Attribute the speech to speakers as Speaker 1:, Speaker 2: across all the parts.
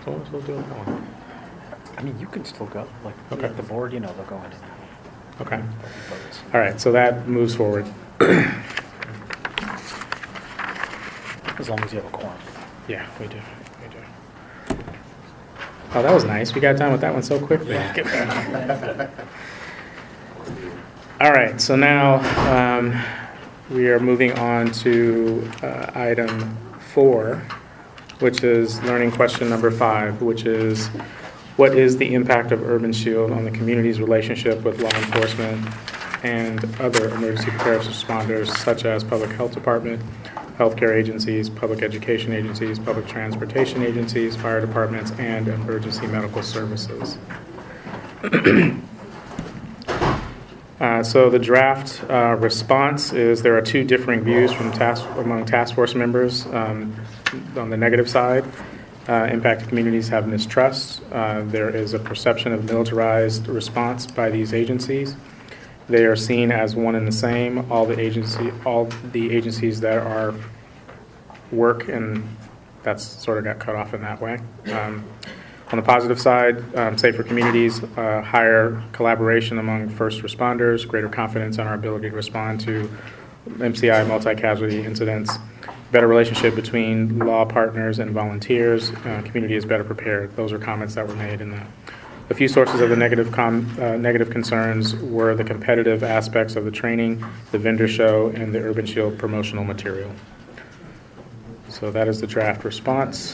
Speaker 1: So we'll still do that one.
Speaker 2: I mean, you can still go. Like,
Speaker 1: Okay.
Speaker 2: the board, they'll go in and out.
Speaker 1: Okay.
Speaker 2: Votes.
Speaker 1: All right, so that moves forward.
Speaker 2: As long as you have a quorum.
Speaker 1: Yeah, we do. Oh, that was nice. We got done with that one so quickly. All right, so now we are moving on to item 4, which is learning question number 5, which is, what is the impact of Urban Shield on the community's relationship with law enforcement and other emergency preparedness responders, such as public health department, healthcare agencies, public education agencies, public transportation agencies, fire departments, and emergency medical services? So the draft response is there are 2 differing views from among task force members. On the negative side, impacted communities have mistrust. There is a perception of militarized response by these agencies. They are seen as one and the same. All the agencies that are work, and that's sort of got cut off in that way. On the positive side, safer communities, higher collaboration among first responders, greater confidence in our ability to respond to MCI multi-casualty incidents, better relationship between law partners and volunteers, community is better prepared. Those are comments that were made in that. A few sources of the negative concerns were the competitive aspects of the training, the vendor show, and the Urban Shield promotional material. So that is the draft response.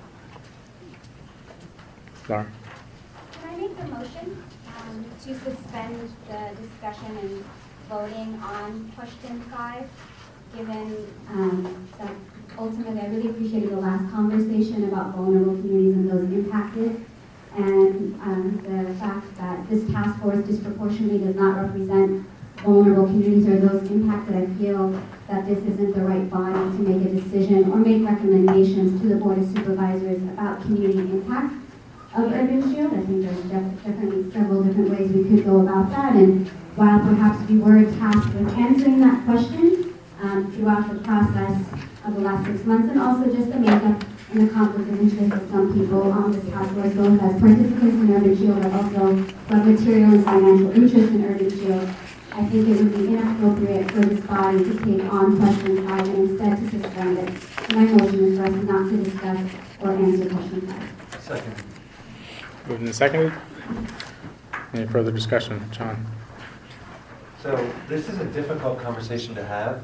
Speaker 1: Laura?
Speaker 3: Can I make the motion to suspend the discussion and voting on question 5, given that ultimately I really appreciated the last conversation about vulnerable communities and those impacted, and the fact that this task force disproportionately does not represent vulnerable communities or those impacted. I feel that this isn't the right body to make a decision or make recommendations to the Board of Supervisors about community impact of Urban Shield. I think there's definitely several different ways we could go about that, and while perhaps we were tasked with answering that question throughout the process of the last 6 months, and also just the makeup and the conflict of interest of some people on this task force, both as participants in Urban Shield, but also who have material and financial interest in Urban Shield, I think it would be inappropriate for this body to take on question 5 and instead to suspend it. My motion is for us not to discuss or answer question 5.
Speaker 4: Second.
Speaker 1: Moved and seconded. Any further discussion? John?
Speaker 4: So this is a difficult conversation to have.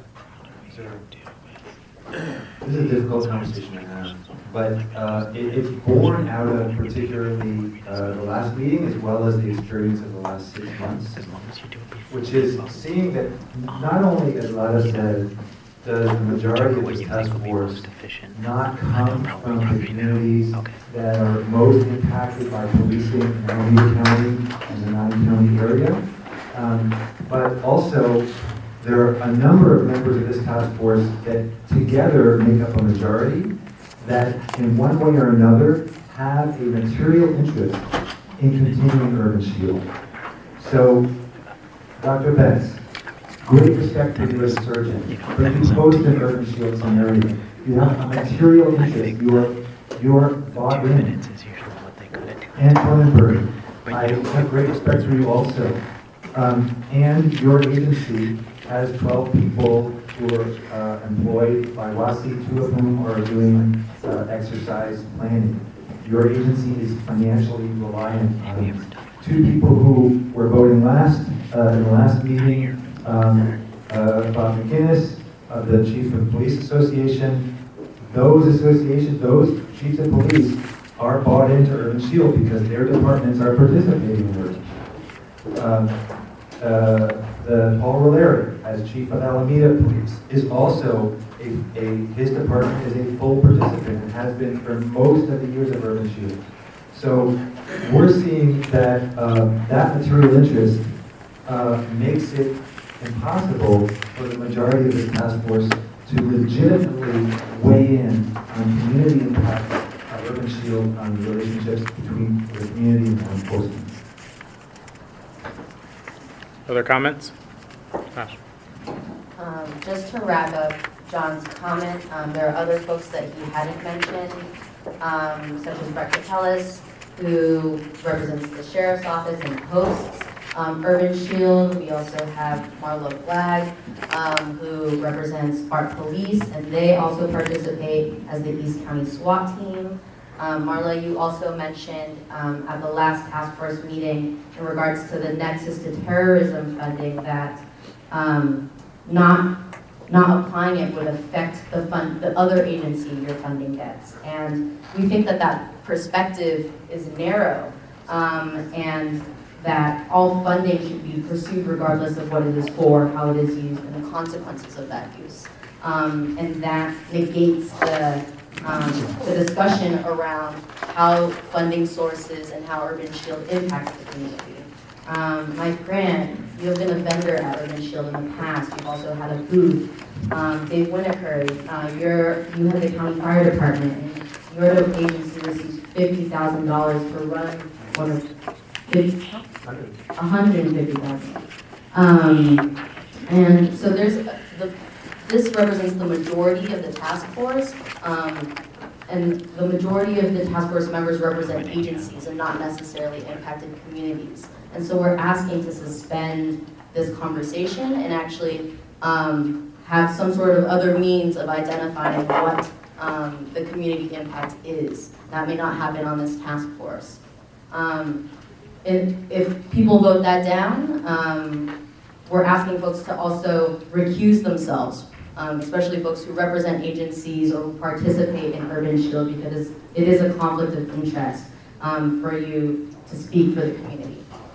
Speaker 4: This is a difficult conversation to have, but it's born out of particularly the last meeting as well as the experience of the last 6 months, which is seeing that not only, as Lada said, does the majority of this task force not come from the communities that are most impacted by policing in Alameda County and the 9-county area, but also there are a number of members of this task force that together make up a majority that in one way or another have a material interest in continuing Urban Shield. So, Dr. Betts, great respect for you as a surgeon, but you post an Urban Shield scenario. You have a material interest. You are bought in. And Cronenberg, I have great respect for you also. And your agency has 12 people who are employed by WASI, 2 of whom are doing exercise planning. Your agency is financially reliant on it. 2 people who were voting last in the last meeting, Bob McInnes, the Chief of Police Association. Those associations, those chiefs of police are bought into Urban Shield because their departments are participating in Urban Shield. Paul Roleri, as Chief of Alameda Police, is also his department is a full participant and has been for most of the years of Urban Shield. So we're seeing that that material interest makes it impossible for the majority of the task force to legitimately weigh in on community impact of Urban Shield on the relationships between the community and law enforcement.
Speaker 1: Other comments? Ash.
Speaker 5: Just to wrap up John's comment, there are other folks that he hadn't mentioned such as Brett Capellis, who represents the Sheriff's Office and hosts Urban Shield. We also have Marlo Flagg, who represents Art Police, and they also participate as the East County SWAT team. Marla, you also mentioned at the last task force meeting in regards to the Nexus to Terrorism funding that not applying it would affect the other agency your funding gets. And we think that that perspective is narrow, and that all funding should be pursued regardless of what it is for, how it is used, and the consequences of that use. And that negates the discussion around how funding sources and how Urban Shield impacts the community. Mike Grant, you have been a vendor at Urban Shield in the past. You've also had a booth. Dave Winokur, you had the county fire department, and your agency receives $50,000 to run one of $150,000. And so this represents the majority of the task force, and the majority of the task force members represent agencies and not necessarily impacted communities. And so we're asking to suspend this conversation and actually have some sort of other means of identifying what the community impact is. That may not happen on this task force. If people vote that down, we're asking folks to also recuse themselves, especially folks who represent agencies or who participate in Urban Shield, because it is a conflict of interest for you to speak for the community.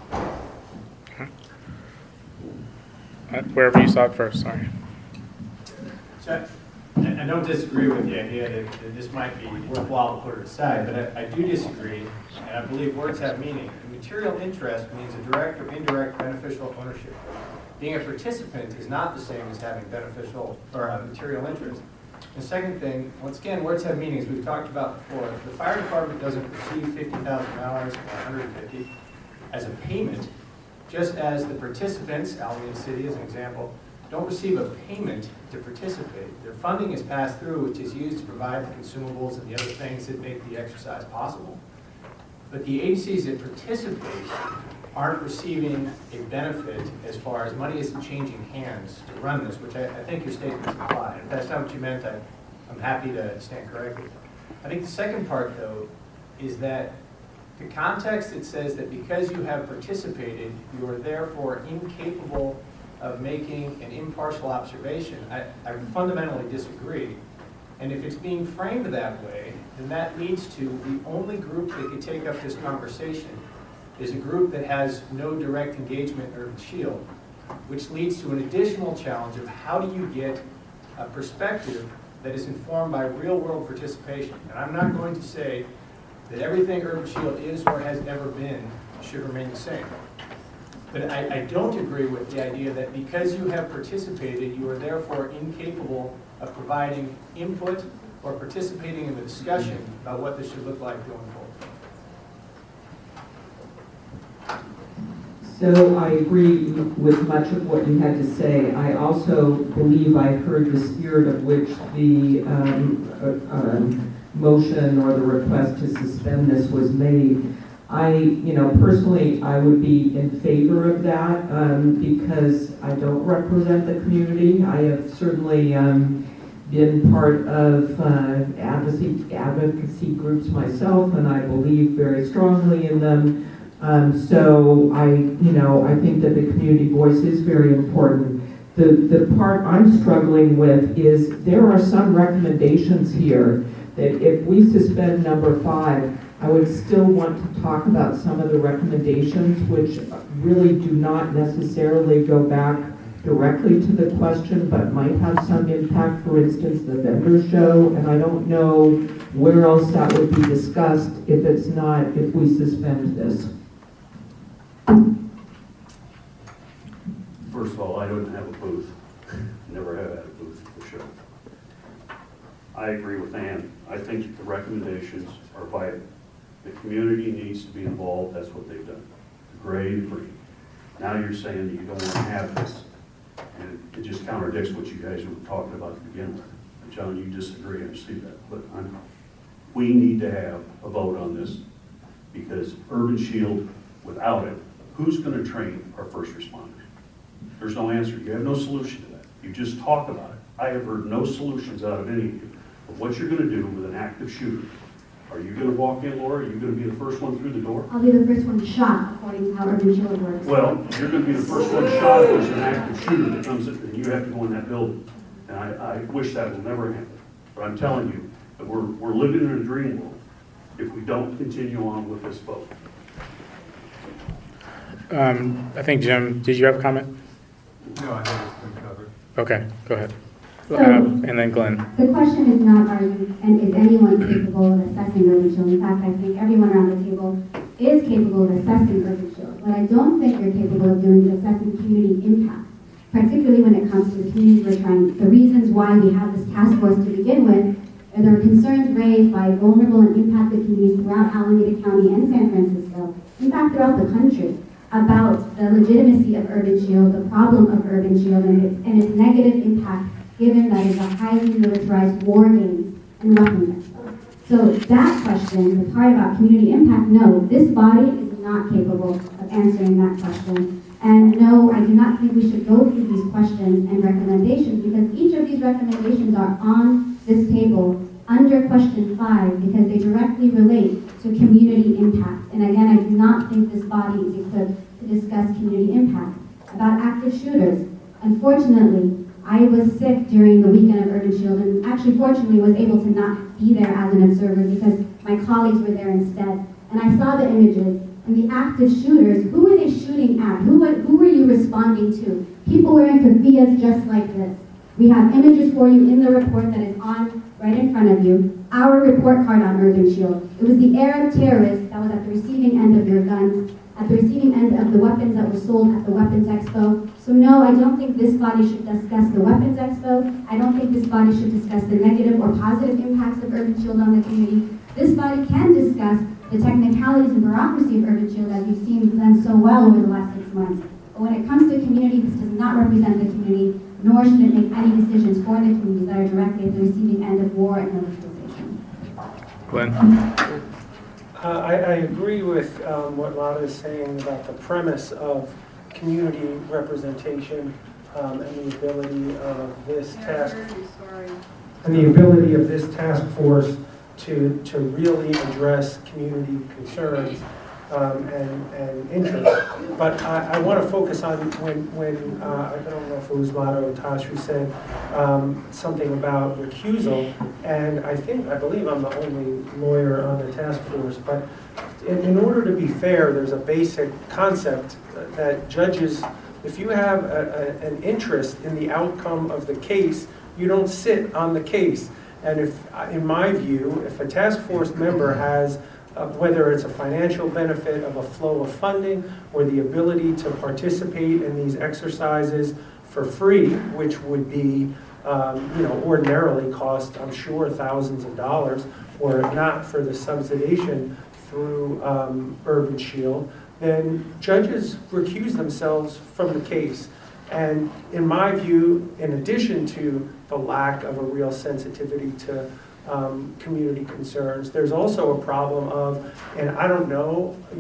Speaker 1: Wherever you saw it first, sorry.
Speaker 6: So I don't disagree with the idea that this might be worthwhile to put it aside, but I do disagree, and I believe words have meaning. And material interest means a direct or indirect beneficial ownership. Being a participant is not the same as having beneficial or material interest. The second thing, once again, words have meanings. We've talked about before. The fire department doesn't receive $50,000 or $150 as a payment, just as the participants, Alameda City as an example, don't receive a payment to participate. Their funding is passed through, which is used to provide the consumables and the other things that make the exercise possible. But the agencies that participate aren't receiving a benefit as far as money isn't changing hands to run this, which I think your statements imply. If that's not what you meant, I'm happy to stand corrected. I think the second part, though, is that the context that says that because you have participated, you are therefore incapable of making an impartial observation, I fundamentally disagree. And if it's being framed that way, then that leads to the only group that could take up this conversation is a group that has no direct engagement in Urban Shield, which leads to an additional challenge of how do you get a perspective that is informed by real-world participation. And I'm not going to say that everything Urban Shield is or has ever been should remain the same. But I don't agree with the idea that because you have participated, you are therefore incapable of providing input or participating in the discussion about what this should look like going forward.
Speaker 7: So I agree with much of what you had to say. I also believe I heard the spirit of which the motion or the request to suspend this was made. Personally, I would be in favor of that because I don't represent the community. I have certainly been part of advocacy groups myself, and I believe very strongly in them. So I think that the community voice is very important. The part I'm struggling with is there are some recommendations here that if we suspend number 5, I would still want to talk about some of the recommendations which really do not necessarily go back directly to the question, but might have some impact. For instance, the vendor show, and I don't know where else that would be discussed if we suspend this.
Speaker 8: First of all, I don't have a booth. Never have had a booth at the show. I agree with Ann. I think the recommendations are vital. The community needs to be involved. That's what they've done. Gray and green. Now you're saying that you don't want to have this. And it just contradicts what you guys were talking about to begin with. And John, you disagree. I see that. But we need to have a vote on this, because Urban Shield, without it, who's going to train our first responders? There's no answer. You have no solution to that. You just talk about it. I have heard no solutions out of any of you of what you're going to do with an active shooter. Are you going to walk in, Laura? Are you going to be the first one through the door?
Speaker 3: I'll be the first one shot, according to how Urban Shield works.
Speaker 8: Well, you're going to be the first one shot if there's an active shooter that comes in, and you have to go in that building. And I wish that will never happen. But I'm telling you that we're living in a dream world if we don't continue on with this vote.
Speaker 1: I think, Jim, did you have a comment?
Speaker 9: No, I think it's been covered.
Speaker 1: Okay, go ahead.
Speaker 3: So-
Speaker 1: And then Glenn.
Speaker 3: The question is not, are you, and is anyone capable of assessing Urban Shield? In fact, I think everyone around the table is capable of assessing Urban Shield. What I don't think you're capable of doing is assessing community impact, particularly when it comes to the communities we're trying, the reasons why we have this task force to begin with. There are concerns raised by vulnerable and impacted communities throughout Alameda County and San Francisco, in fact, throughout the country, about the legitimacy of Urban Shield, the problem of Urban Shield, and its negative impact, given that it's a highly militarized war games and weapons expo. So that question, the part about community impact, no, this body is not capable of answering that question. And no, I do not think we should go through these questions and recommendations, because each of these recommendations are on this table under question 5, because they directly relate to community impact. And again, I do not think this body is equipped to discuss community impact. About active shooters, unfortunately, I was sick during the weekend of Urban Shield, and actually, fortunately, was able to not be there as an observer because my colleagues were there instead. And I saw the images, and the active shooters, who were they shooting at? Who were you responding to? People wearing keffiyehs just like this. We have images for you in the report that is on right in front of you. Our report card on Urban Shield. It was the Arab terrorist that was at the receiving end of your guns, at the receiving end of the weapons that were sold at the Weapons Expo. So no, I don't think this body should discuss the Weapons Expo. I don't think this body should discuss the negative or positive impacts of Urban Shield on the community. This body can discuss the technicalities and bureaucracy of Urban Shield, as we've seen done so well over the last 6 months. But when it comes to community, this does not represent the community, nor should it make any decisions for the communities that are directly at the receiving end of war and militarization.
Speaker 1: Glenn.
Speaker 10: I agree with what Lana is saying about the premise of community representation and the ability of this task force to really address community concerns and interests. But I want to focus on when I don't know if it was Lana or Tosh who said something about recusal, and I believe I'm the only lawyer on the task force, but in order to be fair, there's a basic concept that judges, if you have an interest in the outcome of the case, you don't sit on the case. And if, in my view, if a task force member has whether it's a financial benefit of a flow of funding or the ability to participate in these exercises for free, which would be, ordinarily cost, I'm sure, thousands of dollars, or if not for the subsidization through Urban Shield, then judges recuse themselves from the case. And in my view, in addition to the lack of a real sensitivity to community concerns, there's also a problem of, and I don't know,